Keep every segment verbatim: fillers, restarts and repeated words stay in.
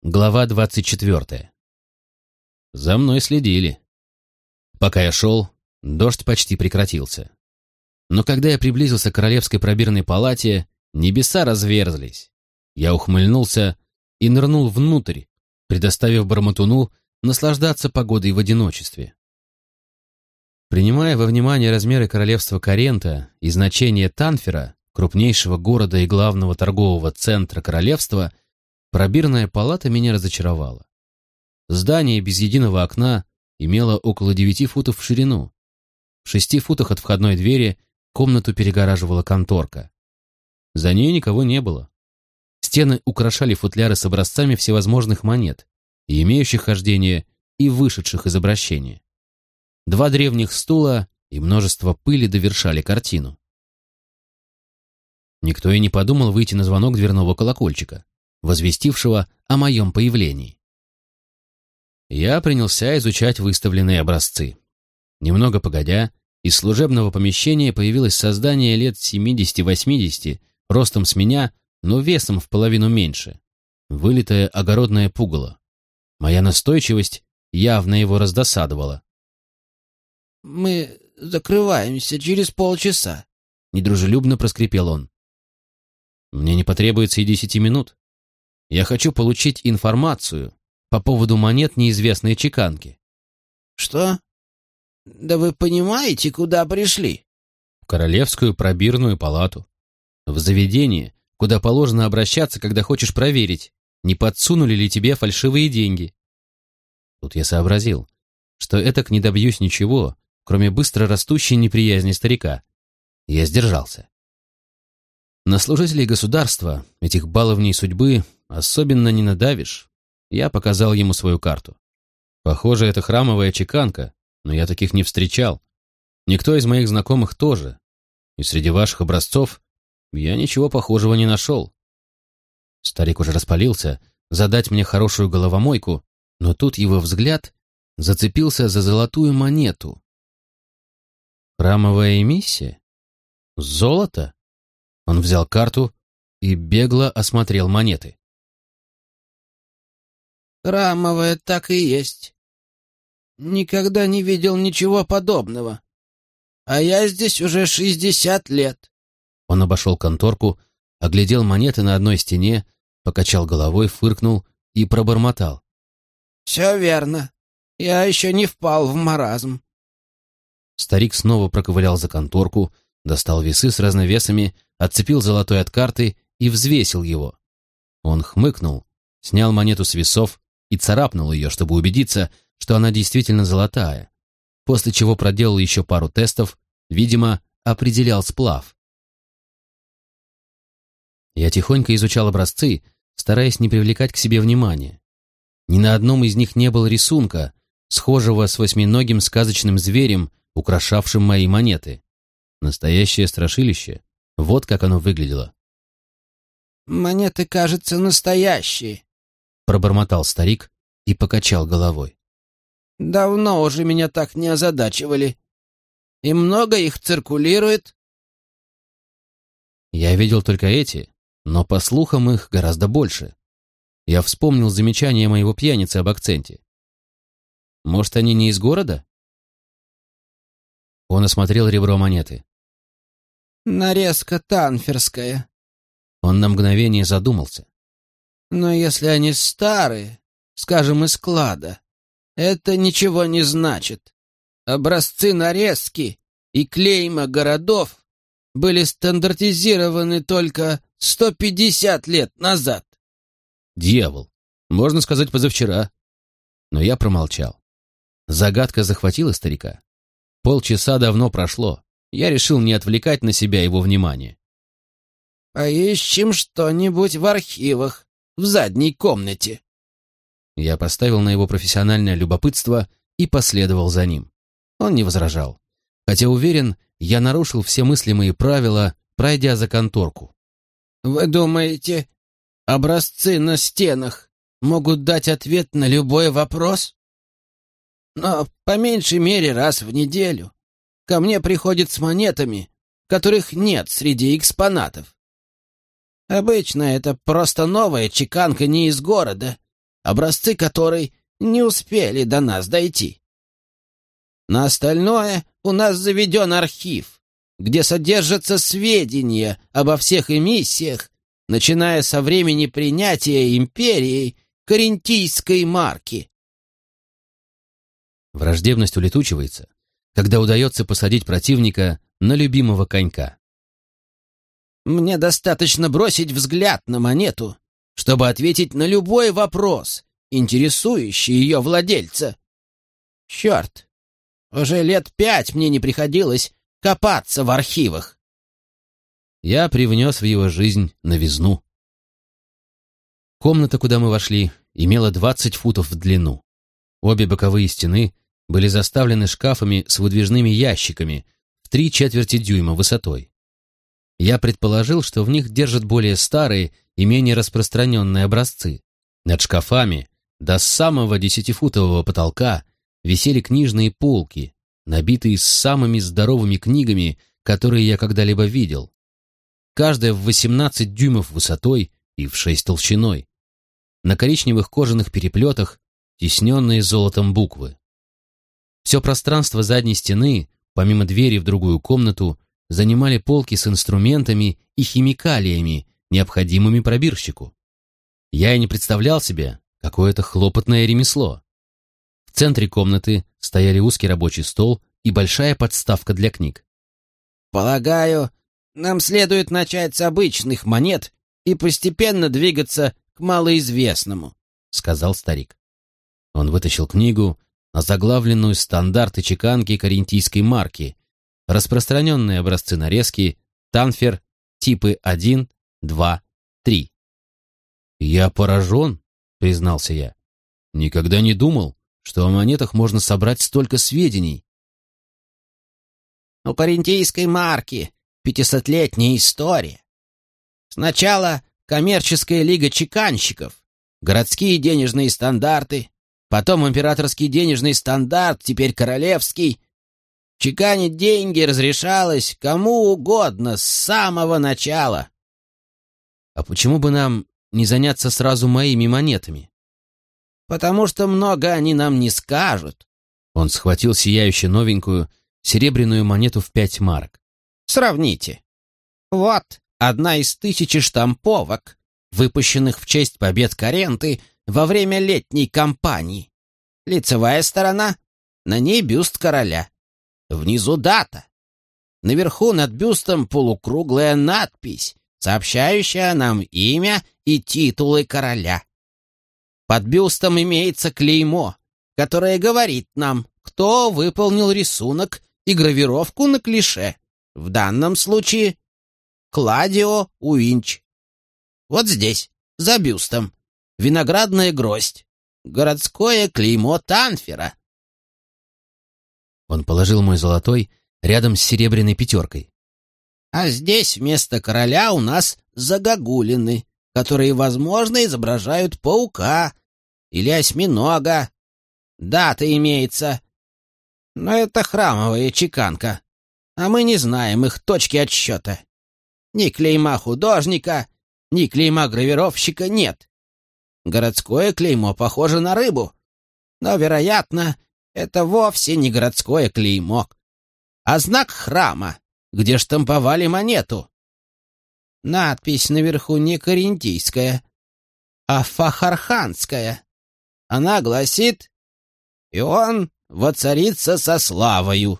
Глава двадцать четвертая. За мной следили. Пока я шел, дождь почти прекратился. Но когда я приблизился к королевской пробирной палате, небеса разверзлись. Я ухмыльнулся и нырнул внутрь, предоставив Бормотуну наслаждаться погодой в одиночестве. Принимая во внимание размеры королевства Карента и значение Танфера, крупнейшего города и главного торгового центра королевства, пробирная палата меня разочаровала. Здание без единого окна имело около девяти футов в ширину. В шести футах от входной двери комнату перегораживала конторка. За ней никого не было. Стены украшали футляры с образцами всевозможных монет, и имеющих хождение, и вышедших из обращения. Два древних стула и множество пыли довершали картину. Никто и не подумал выйти на звонок дверного колокольчика, возвестившего о моем появлении. Я принялся изучать выставленные образцы. Немного погодя, из служебного помещения появилось создание лет семидесяти-восьмидесяти, ростом с меня, но весом в половину меньше. Вылитое огородное пугало. Моя настойчивость явно его раздосадовала. «Мы закрываемся через полчаса», — недружелюбно проскрипел он. «Мне не потребуется и десяти минут. Я хочу получить информацию по поводу монет неизвестной чеканки». «Что? Да вы понимаете, куда пришли?» «В Королевскую пробирную палату. В заведение, куда положено обращаться, когда хочешь проверить, не подсунули ли тебе фальшивые деньги». Тут я сообразил, что этак не добьюсь ничего, кроме быстро растущей неприязни старика. Я сдержался. На служителей государства, этих баловней судьбы, особенно не надавишь. Я показал ему свою карту. Похоже, это храмовая чеканка, но я таких не встречал. Никто из моих знакомых тоже. И среди ваших образцов я ничего похожего не нашел. Старик уже распалился задать мне хорошую головомойку, но тут его взгляд зацепился за золотую монету. Храмовая эмиссия? Золото? Он взял карту и бегло осмотрел монеты. «Храмовая так и есть. Никогда не видел ничего подобного. А я здесь уже шестьдесят лет». Он обошел конторку, оглядел монеты на одной стене, покачал головой, фыркнул и пробормотал. «Все верно. Я еще не впал в маразм». Старик снова проковылял за конторку, достал весы с разновесами, отцепил золотой от карты и взвесил его. Он хмыкнул, снял монету с весов и царапнул ее, чтобы убедиться, что она действительно золотая, после чего проделал еще пару тестов, видимо, определял сплав. Я тихонько изучал образцы, стараясь не привлекать к себе внимания. Ни на одном из них не было рисунка, схожего с восьминогим сказочным зверем, украшавшим мои монеты. Настоящее страшилище. Вот как оно выглядело. «Монеты, кажется, настоящие», — пробормотал старик и покачал головой. «Давно уже меня так не озадачивали. И много их циркулирует?» Я видел только эти, но, по слухам, их гораздо больше. Я вспомнил замечание моего пьяницы об акценте. Может, они не из города? Он осмотрел ребро монеты. «Нарезка танферская». Он на мгновение задумался. «Но если они старые, скажем, из склада, это ничего не значит. Образцы нарезки и клейма городов были стандартизированы только сто пятьдесят лет назад». Дьявол, можно сказать, позавчера. Но я промолчал. Загадка захватила старика. Полчаса давно прошло. Я решил не отвлекать на себя его внимание. «Поищем что-нибудь в архивах, в задней комнате». Я поставил на его профессиональное любопытство и последовал за ним. Он не возражал. Хотя, уверен, я нарушил все мыслимые правила, пройдя за конторку. «Вы думаете, образцы на стенах могут дать ответ на любой вопрос? Но по меньшей мере раз в неделю ко мне приходят с монетами, которых нет среди экспонатов. Обычно это просто новая чеканка не из города, образцы которой не успели до нас дойти. На остальное у нас заведен архив, где содержатся сведения обо всех эмиссиях, начиная со времени принятия империей Карентийской марки. Враждебность улетучивается, когда удается посадить противника на любимого конька. Мне достаточно бросить взгляд на монету, чтобы ответить на любой вопрос, интересующий ее владельца. Черт, уже лет пять мне не приходилось копаться в архивах. Я привнес в его жизнь новизну. Комната, куда мы вошли, имела двадцать футов в длину. Обе боковые стены были заставлены шкафами с выдвижными ящиками в три четверти дюйма высотой. Я предположил, что в них держат более старые и менее распространенные образцы. Над шкафами до самого десятифутового потолка висели книжные полки, набитые самыми здоровыми книгами, которые я когда-либо видел. Каждая в восемнадцать дюймов высотой и в шесть толщиной. На коричневых кожаных переплетах тисненные золотом буквы. Все пространство задней стены, помимо двери в другую комнату, занимали полки с инструментами и химикалиями, необходимыми пробирщику. Я и не представлял себе, какое это хлопотное ремесло. В центре комнаты стояли узкий рабочий стол и большая подставка для книг. «Полагаю, нам следует начать с обычных монет и постепенно двигаться к малоизвестному», — сказал старик. Он вытащил книгу, озаглавленную «Стандарты чеканки карентийской марки», распространенные образцы нарезки, танфер, типы один, два, три. «Я поражен», — признался я. «Никогда не думал, что о монетах можно собрать столько сведений». «У карентийской марки пятисотлетняя история. Сначала коммерческая лига чеканщиков, городские денежные стандарты, потом императорский денежный стандарт, теперь королевский. Чеканить деньги разрешалось кому угодно с самого начала». «А почему бы нам не заняться сразу моими монетами?» «Потому что много они нам не скажут». Он схватил сияющую новенькую серебряную монету в пять марок. «Сравните. Вот одна из тысячи штамповок, выпущенных в честь побед Каренты во время летней кампании. Лицевая сторона, на ней бюст короля. Внизу дата. Наверху над бюстом полукруглая надпись, сообщающая нам имя и титулы короля. Под бюстом имеется клеймо, которое говорит нам, кто выполнил рисунок и гравировку на клише. В данном случае Кладио Уинч. Вот здесь, за бюстом, виноградная гроздь, городское клеймо Танфера». Он положил мой золотой рядом с серебряной пятеркой. «А здесь вместо короля у нас загогулины, которые, возможно, изображают паука или осьминога. Дата имеется. Но это храмовая чеканка, а мы не знаем их точки отсчета. Ни клейма художника, ни клейма гравировщика нет. Городское клеймо похоже на рыбу, но, вероятно, это вовсе не городское клеймо, а знак храма, где штамповали монету. Надпись наверху не карентийская, а фахарханская. Она гласит: «И он воцарится со славою».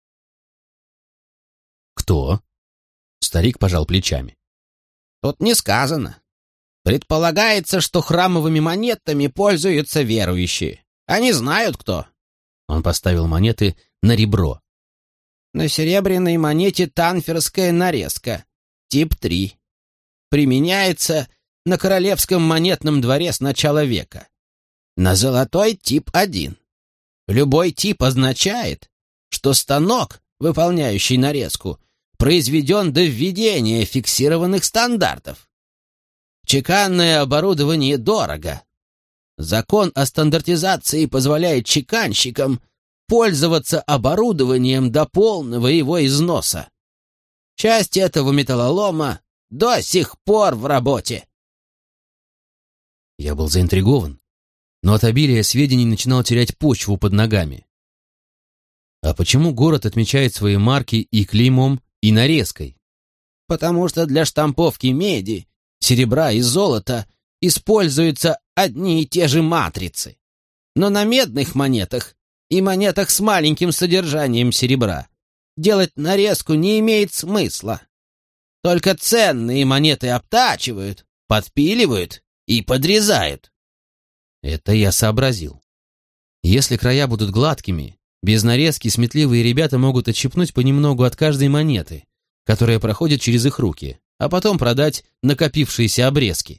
«Кто?» Старик пожал плечами. «Тут не сказано. Предполагается, что храмовыми монетами пользуются верующие. Они знают, кто». Он поставил монеты на ребро. На серебряной монете танферская нарезка, тип три. Применяется на королевском монетном дворе с начала века. На золотой тип один. Любой тип означает, что станок, выполняющий нарезку, произведен до введения фиксированных стандартов. Чеканное оборудование дорого. Закон о стандартизации позволяет чеканщикам пользоваться оборудованием до полного его износа. Часть этого металлолома до сих пор в работе. Я был заинтригован. но от обилия сведений начинал терять почву под ногами. А почему город отмечает свои марки и клеймом, и нарезкой? Потому что для штамповки меди, серебра и золота используются одни и те же матрицы. Но на медных монетах и монетах с маленьким содержанием серебра делать нарезку не имеет смысла. Только ценные монеты обтачивают, подпиливают и подрезают. Это я сообразил. Если края будут гладкими, без нарезки сметливые ребята могут отщипнуть понемногу от каждой монеты, которая проходит через их руки, а потом продать накопившиеся обрезки.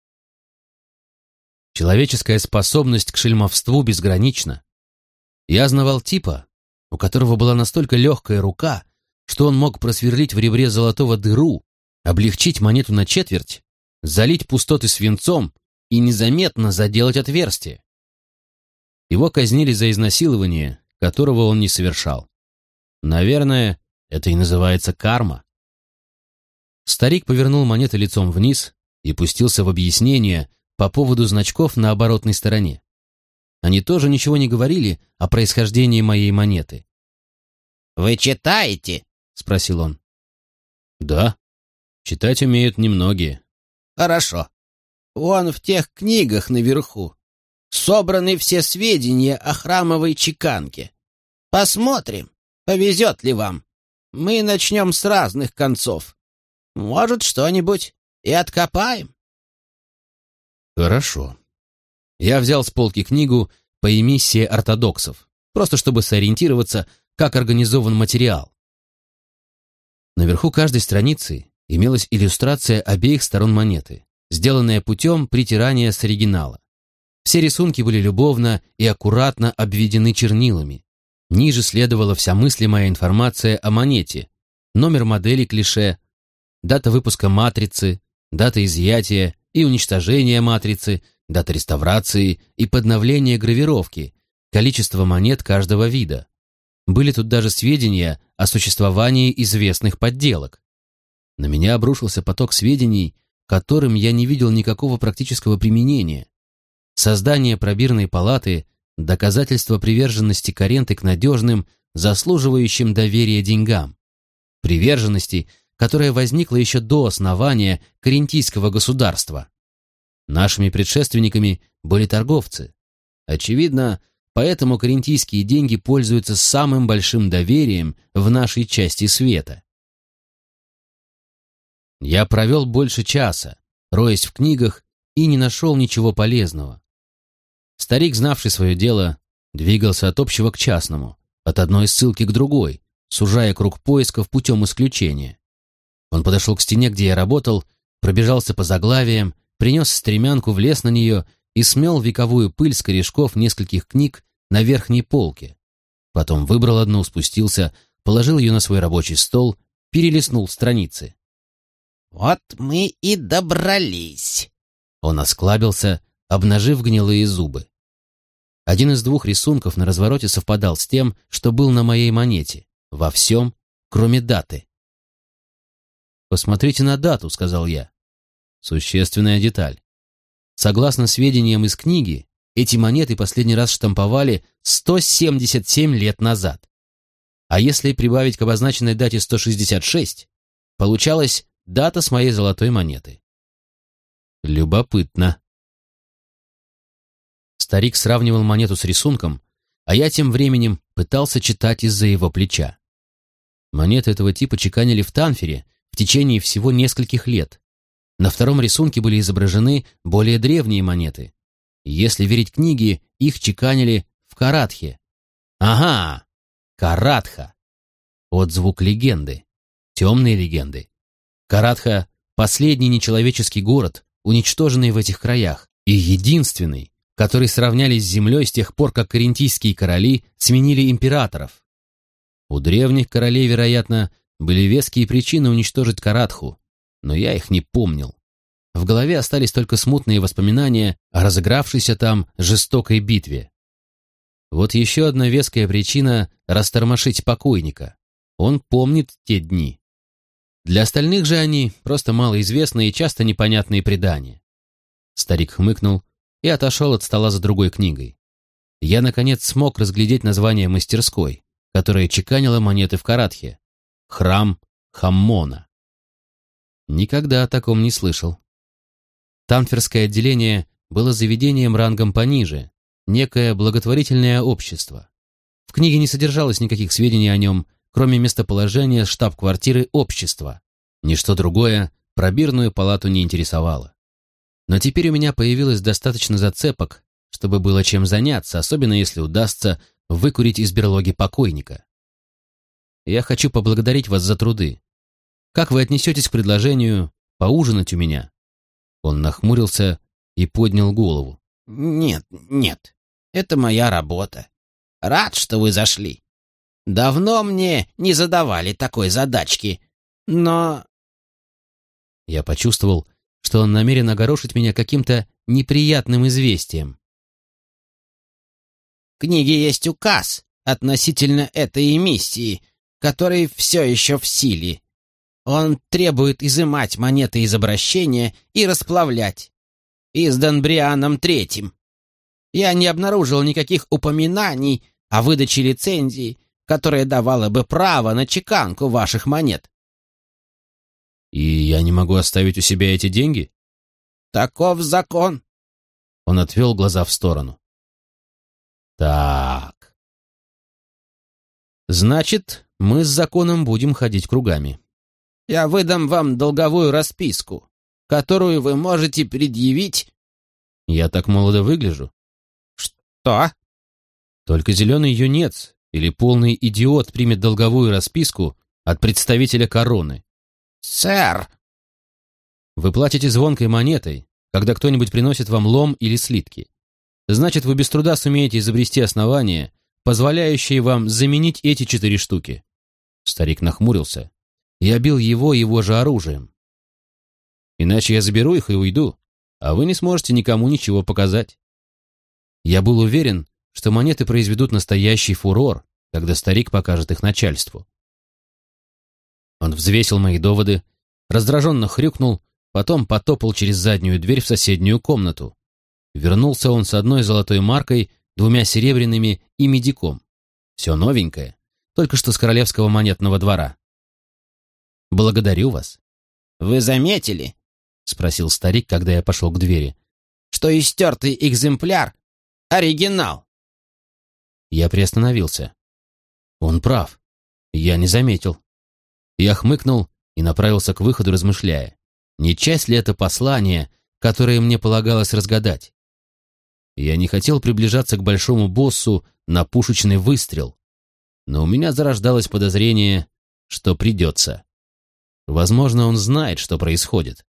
Человеческая способность к шельмовству безгранична. Я знавал типа, у которого была настолько легкая рука, что он мог просверлить в ребре золотого дыру, облегчить монету на четверть, залить пустоты свинцом и незаметно заделать отверстие. Его казнили за изнасилование, которого он не совершал. Наверное, это и называется карма. Старик повернул монеты лицом вниз и пустился в объяснение по поводу значков на оборотной стороне. Они тоже ничего не говорили о происхождении моей монеты. «Вы читаете?» — спросил он. «Да, читать умеют немногие». «Хорошо. Вон в тех книгах наверху собраны все сведения о храмовой чеканке. Посмотрим, повезет ли вам. Мы начнем с разных концов. Может, что-нибудь и откопаем». «Хорошо». Я взял с полки книгу по эмиссии ортодоксов, просто чтобы сориентироваться, как организован материал. Наверху каждой страницы имелась иллюстрация обеих сторон монеты, сделанная путем притирания с оригинала. Все рисунки были любовно и аккуратно обведены чернилами. Ниже следовала вся мыслимая информация о монете, номер модели клише, дата выпуска матрицы, дата изъятия и уничтожения матрицы, дата реставрации и подновления гравировки, количество монет каждого вида. Были тут даже сведения о существовании известных подделок. На меня обрушился поток сведений, которым я не видел никакого практического применения. Создание пробирной палаты – доказательство приверженности Каренты к надежным, заслуживающим доверия деньгам. Приверженности, которая возникла еще до основания карентийского государства. Нашими предшественниками были торговцы. Очевидно, поэтому карентийские деньги пользуются самым большим доверием в нашей части света. Я провел больше часа, роясь в книгах, и не нашел ничего полезного. Старик, знавший свое дело, двигался от общего к частному, от одной ссылки к другой, сужая круг поисков путем исключения. Он подошел к стене, где я работал, пробежался по заглавиям, принес стремянку, влез на нее и смел вековую пыль с корешков нескольких книг на верхней полке. Потом выбрал одну, спустился, положил ее на свой рабочий стол, перелистнул страницы. «Вот мы и добрались!» Он осклабился, обнажив гнилые зубы. Один из двух рисунков на развороте совпадал с тем, что был на моей монете, во всем, кроме даты. «Посмотрите на дату», — сказал я. Существенная деталь. Согласно сведениям из книги, эти монеты последний раз штамповали сто семьдесят семь лет назад. А если прибавить к обозначенной дате сто шестьдесят шесть, получалась дата с моей золотой монеты. Любопытно. Старик сравнивал монету с рисунком, а я тем временем пытался читать из-за его плеча. Монеты этого типа чеканили в Танфере в течение всего нескольких лет. На втором рисунке были изображены более древние монеты. Если верить книге, их чеканили в Каратхе. Ага, Каратха. Отзвук легенды. Темные легенды. Каратха — последний нечеловеческий город, уничтоженный в этих краях, и единственный, который сравняли с землей с тех пор, как карентийские короли сменили императоров. У древних королей, вероятно, были веские причины уничтожить Каратху, но я их не помнил. В голове остались только смутные воспоминания о разыгравшейся там жестокой битве. Вот еще одна веская причина растормошить покойника. Он помнит те дни. Для остальных же они просто малоизвестные и часто непонятные предания. Старик хмыкнул, и отошел от стола за другой книгой. Я, наконец, смог разглядеть название мастерской, которая чеканила монеты в Каратхе. Храм Хаммона. Никогда о таком не слышал. Танферское отделение было заведением рангом пониже, некое благотворительное общество. В книге не содержалось никаких сведений о нем, кроме местоположения штаб-квартиры общества. Ничто другое пробирную палату не интересовало. Но теперь у меня появилось достаточно зацепок, чтобы было чем заняться, особенно если удастся выкурить из берлоги покойника. Я хочу поблагодарить вас за труды. Как вы отнесетесь к предложению поужинать у меня?» Он нахмурился и поднял голову. «Нет, нет, это моя работа. Рад, что вы зашли. Давно мне не задавали такой задачки, но...» Я почувствовал, что он намерен огорошить меня каким-то неприятным известием. «В книге есть указ относительно этой эмиссии, который все еще в силе. Он требует изымать монеты из обращения и расплавлять. Издан Брианом Третьим. Я не обнаружил никаких упоминаний о выдаче лицензии, которая давала бы право на чеканку ваших монет». «И я не могу оставить у себя эти деньги?» «Таков закон». Он отвел глаза в сторону. «Так. Значит, мы с законом будем ходить кругами». «Я выдам вам долговую расписку, которую вы можете предъявить...» «Я так молодо выгляжу?» «Что?» «Только зеленый юнец или полный идиот примет долговую расписку от представителя короны». «Сэр!» «Вы платите звонкой монетой, когда кто-нибудь приносит вам лом или слитки. Значит, вы без труда сумеете изобрести основания, позволяющие вам заменить эти четыре штуки». Старик нахмурился. Я бил его его же оружием. «Иначе я заберу их и уйду, а вы не сможете никому ничего показать». Я был уверен, что монеты произведут настоящий фурор, когда старик покажет их начальству. Он взвесил мои доводы, раздраженно хрюкнул, потом потопал через заднюю дверь в соседнюю комнату. Вернулся он с одной золотой маркой, двумя серебряными и медиком. Все новенькое, только что с королевского монетного двора. «Благодарю вас». «Вы заметили?» — спросил старик, когда я пошел к двери. «Что истертый экземпляр — оригинал». Я приостановился. Он прав. Я не заметил. Я хмыкнул и направился к выходу, размышляя, не часть ли это послание, которое мне полагалось разгадать. Я не хотел приближаться к большому боссу на пушечный выстрел, но у меня зарождалось подозрение, что придется. Возможно, он знает, что происходит.